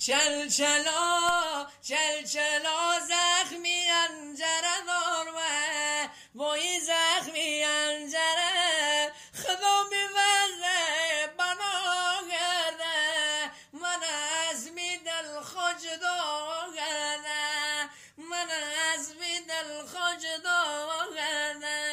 چلچلا چلچلا زخمی انجره دارمه وای زخمی انجره خدا میوزه بنا گرده من از می دل خوش گرده من از می دل خوش گرده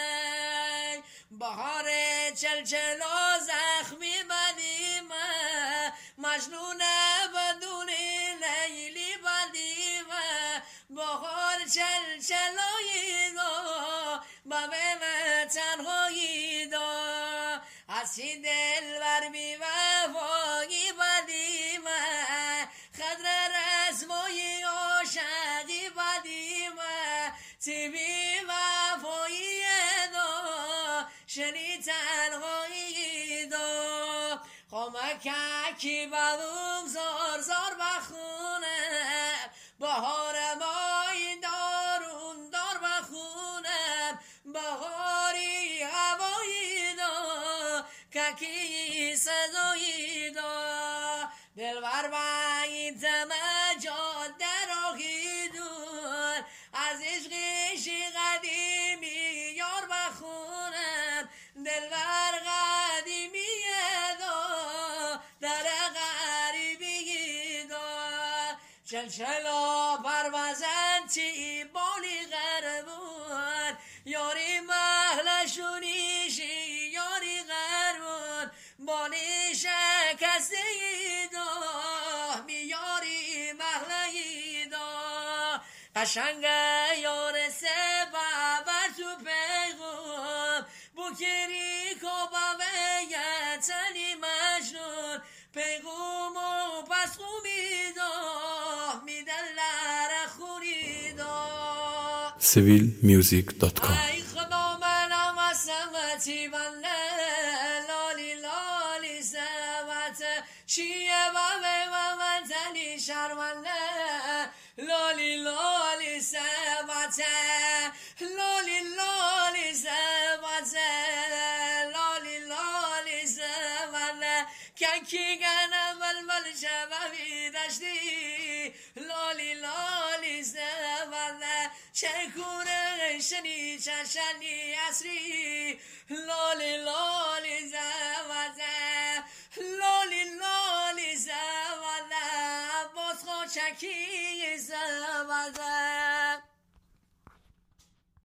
بهار چلچلا زخمی بدیمه مجنونه بدون لیلی بدیمه بهار چلچلایی دا ببه تنهایی دا هستی دل بر بی وفایی بدیمه خدر رسمایی عاشقی بدیمه تی بی وفایی دا شنی تنهایی دا خمککی بدوم زار زار بخونم بهار مای دارون دار بخونم بهاری هوایی دا ککی صدایی دا دلبر باید جاده راهی دور از عشقشی قدیمی یار بخونم دلبر قدیمی دا در غریبی دا چلچلا پروازن چی بالی غربون یاری محلشونیشی یاری غربون بالی شکسته دا میاری محلی دا قشنگه یار سبب تو پیغم بکری کبابه یتنی مجنون پیغم و پس خومی دا میدلر خوری دا civilmusic.com ای خدا منم از سمتی بنده لالی لالی سمت چیه بابه من تنی شرمنده لالی لالی سمت لالی لالی سمت لالی لالی سمت کنکی گنم بلبل شبابی دشتی لالی لالی سمت چکونه شنی چشنی اصری لالی لالی زمزه لالی لالی زمزه باز خوشکی زمزه